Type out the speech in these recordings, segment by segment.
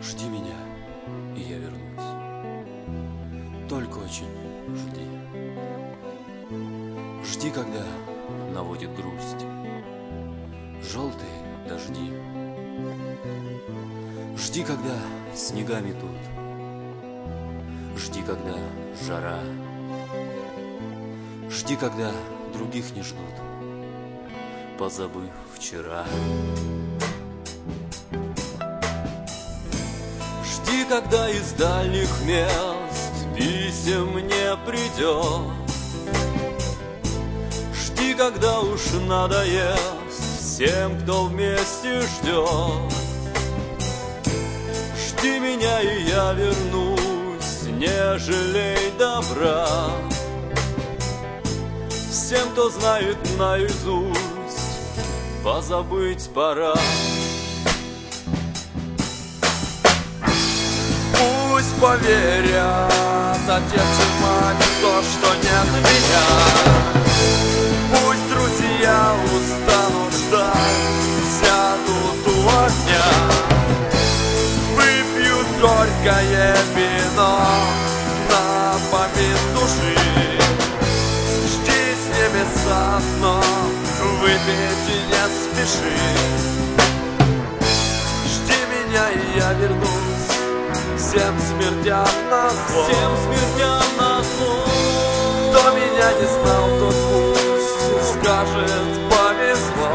Жди меня, и я вернусь. Только очень жди. Жди, когда наводит грусть желтые дожди. Жди, когда снега метут. Жди, когда жара. Жди, когда других не ждут, позабыв вчера. Жди, когда из дальних мест писем не придет. Жди, когда уж надоест всем, кто вместе ждет. Жди меня, и я вернусь, не жалей добра. Всем, кто знает наизусть, позабыть пора. Пусть поверят отец и мать в то, что нет меня. Пусть друзья устанут ждать, сядут у огня, выпьют горькое вино на помин души. Жди с небеса, но выпить не спеши. Жди меня, и я вернусь, всем смертям назло. Всем смертям назло. Кто меня не знал, тот пусть скажет повезло.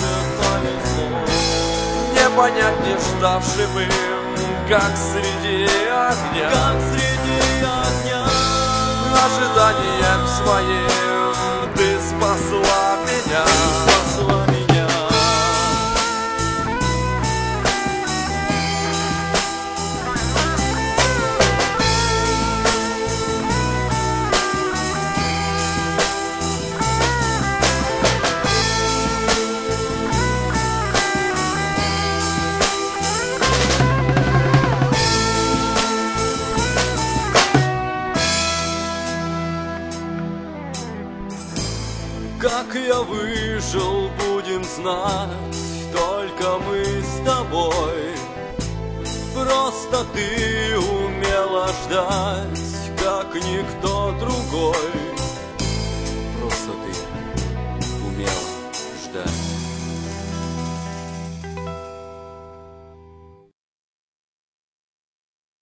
Не понять не ждавшим им, как среди огня. Как среди огня. Ожиданием своим ты спасла меня. Ты спасла меня. Как я выжил, будем знать только мы с тобой. Просто ты умела ждать, как никто другой.